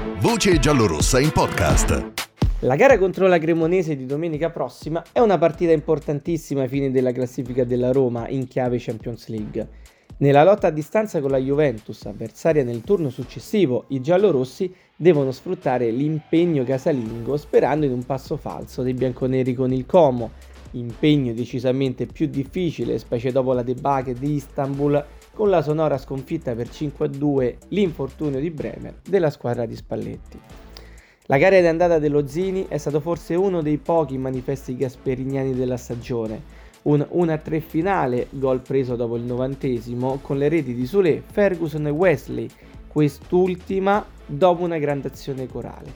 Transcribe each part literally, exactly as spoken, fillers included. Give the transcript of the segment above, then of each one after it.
Voce giallorossa in podcast. La gara contro la Cremonese di domenica prossima è una partita importantissima ai fini della classifica della Roma in chiave Champions League. Nella lotta a distanza con la Juventus, avversaria nel turno successivo, i giallorossi devono sfruttare l'impegno casalingo sperando in un passo falso dei bianconeri con il Como, impegno decisamente più difficile, specie dopo la debacle di Istanbul con la sonora sconfitta per cinque a due, l'infortunio di Bremer della squadra di Spalletti. La gara di andata dello Zini è stato forse uno dei pochi manifesti gasperignani della stagione, un uno a tre finale, gol preso dopo il novantesimo, con le reti di Soulé, Ferguson e Wesley, quest'ultima dopo una grande azione corale.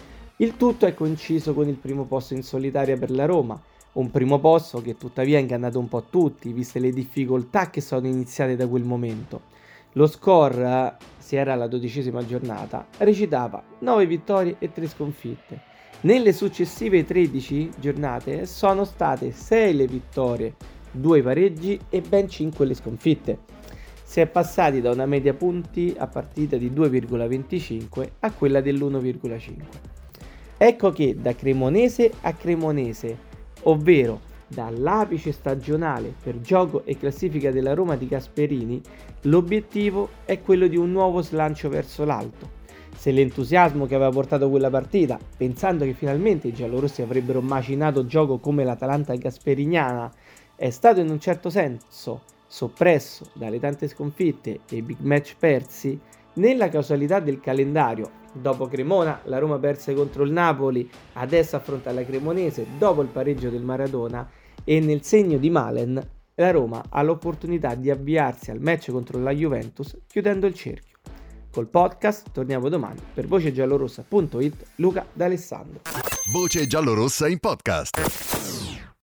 Il tutto è coinciso con il primo posto in solitaria per la Roma, un primo posto che tuttavia ha ingannato un po' tutti, viste le difficoltà che sono iniziate da quel momento. Lo score, se era la dodicesima giornata, recitava nove vittorie e tre sconfitte. Nelle successive tredici giornate sono state sei le vittorie, due pareggi e ben cinque le sconfitte. Si è passati da una media punti a partita di due virgola venticinque a quella dell'uno virgola cinque. Ecco che da cremonese a cremonese, ovvero dall'apice stagionale per gioco e classifica della Roma di Gasperini, l'obiettivo è quello di un nuovo slancio verso l'alto. Se l'entusiasmo che aveva portato quella partita, pensando che finalmente i giallorossi avrebbero macinato gioco come l'Atalanta gasperiniana, è stato in un certo senso soppresso dalle tante sconfitte e i big match persi, nella causalità del calendario, dopo Cremona la Roma perse contro il Napoli, adesso affronta la Cremonese dopo il pareggio del Maradona, e nel segno di Malen la Roma ha l'opportunità di avviarsi al match contro la Juventus chiudendo il cerchio. Col podcast torniamo domani. Per voce giallorossa punto it, Luca D'Alessandro. Voce giallorossa in podcast.